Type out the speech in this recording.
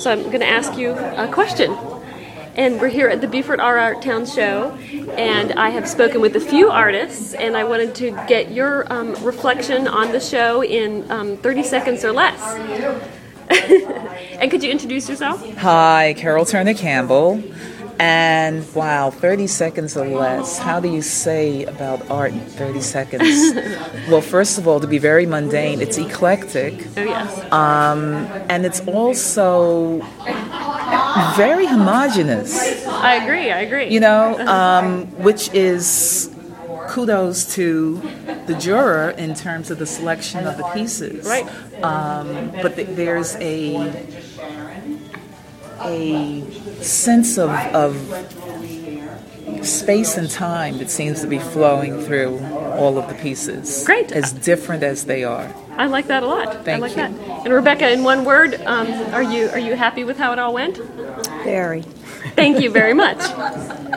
So I'm going to ask you a question. And we're here at the Beaufort Art Town Show, and I have spoken with a few artists, and I wanted to get your reflection on the show in 30 seconds or less. And could you introduce yourself? Hi, Carol Turner Campbell. And wow, 30 seconds or less. How do you say about art in 30 seconds? Well, first of all, to be very mundane, it's eclectic. Oh, yes. And it's also very homogenous. I agree. You know, which is kudos to the juror in terms of the selection of the pieces. Right. But there's a sense of space and time that seems to be flowing through all of the pieces. Great. As different as they are. I like that a lot. Thank I like you. that. And Rebecca, in one word, are you happy with how it all went? Very. Thank you very much.